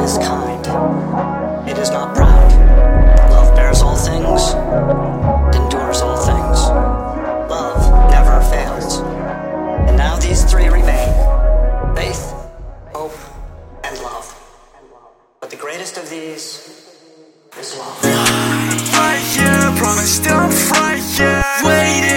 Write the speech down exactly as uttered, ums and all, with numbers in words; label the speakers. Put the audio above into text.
Speaker 1: is kind. It is not proud. Love bears all things, endures all things. Love never fails. And now these three remain: faith, hope, and love. But the greatest of these is love.
Speaker 2: Right here, promised I'm right here, waiting.